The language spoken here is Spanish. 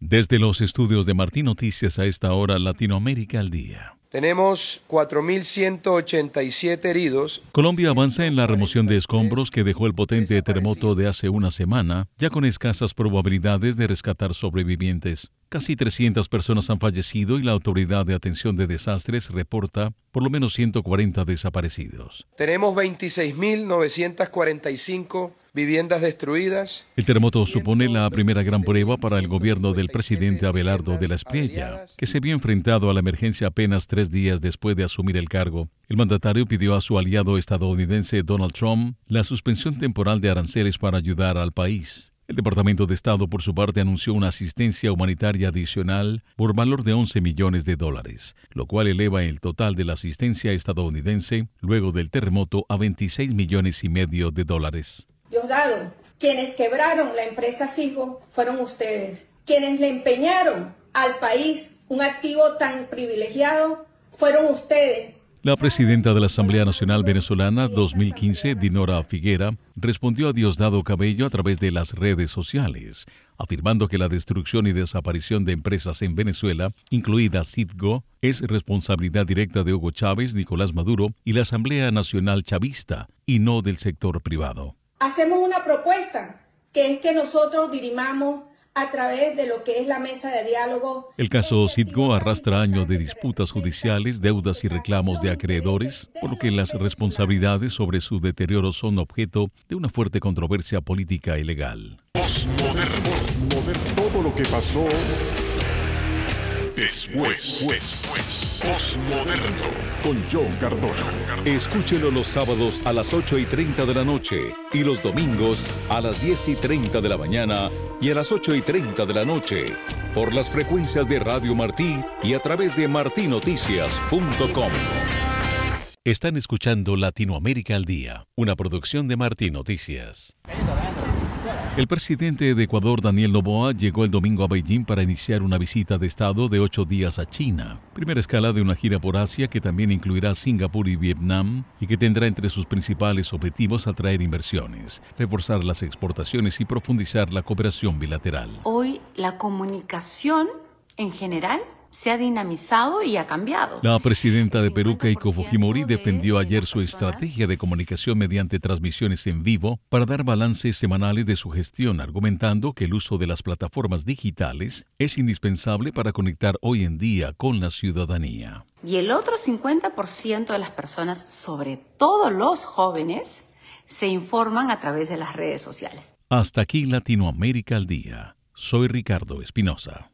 Desde los estudios de Martín Noticias a esta hora, Latinoamérica al día. Tenemos 4.187 heridos. Colombia avanza en la remoción de escombros que dejó el potente terremoto de hace una semana, ya con escasas probabilidades de rescatar sobrevivientes. Casi 300 personas han fallecido y la Autoridad de Atención de Desastres reporta por lo menos 140 desaparecidos. Tenemos 26.945 viviendas destruidas. El terremoto supone la primera gran prueba para el gobierno del presidente Abelardo de la Espriella, que se vio enfrentado a la emergencia apenas 3 días después de asumir el cargo. El mandatario pidió a su aliado estadounidense Donald Trump la suspensión temporal de aranceles para ayudar al país. El Departamento de Estado, por su parte, anunció una asistencia humanitaria adicional por valor de $11 millones, lo cual eleva el total de la asistencia estadounidense luego del terremoto a $26,5 millones. Diosdado, quienes quebraron la empresa Sisgo fueron ustedes. Quienes le empeñaron al país un activo tan privilegiado fueron ustedes. La presidenta de la Asamblea Nacional Venezolana 2015, Dinora Figuera, respondió a Diosdado Cabello a través de las redes sociales, afirmando que la destrucción y desaparición de empresas en Venezuela, incluida Citgo, es responsabilidad directa de Hugo Chávez, Nicolás Maduro y la Asamblea Nacional Chavista, y no del sector privado. Hacemos una propuesta, que es que nosotros dirimamos a través de lo que es la mesa de diálogo. El caso Citgo arrastra años de disputas judiciales, deudas y reclamos de acreedores, por lo que las responsabilidades sobre su deterioro son objeto de una fuerte controversia política y legal. Postmoderno. Todo lo que pasó después. Postmoderno con John Cardona. Escúchelo los sábados a las 8:30 de la noche y los domingos a las 10:30 de la mañana y a las 8:30 de la noche por las frecuencias de Radio Martí y a través de martinoticias.com. Están escuchando Latinoamérica al Día, una producción de Martín Noticias. El presidente de Ecuador, Daniel Noboa, llegó el domingo a Beijing para iniciar una visita de Estado de 8 días a China, primera escala de una gira por Asia que también incluirá Singapur y Vietnam y que tendrá entre sus principales objetivos atraer inversiones, reforzar las exportaciones y profundizar la cooperación bilateral. Hoy la comunicación en general se ha dinamizado y ha cambiado. La presidenta de Perú, Keiko Fujimori, defendió ayer su estrategia de comunicación mediante transmisiones en vivo para dar balances semanales de su gestión, argumentando que el uso de las plataformas digitales es indispensable para conectar hoy en día con la ciudadanía. Y el otro 50% de las personas, sobre todo los jóvenes, se informan a través de las redes sociales. Hasta aquí Latinoamérica al Día. Soy Ricardo Espinosa.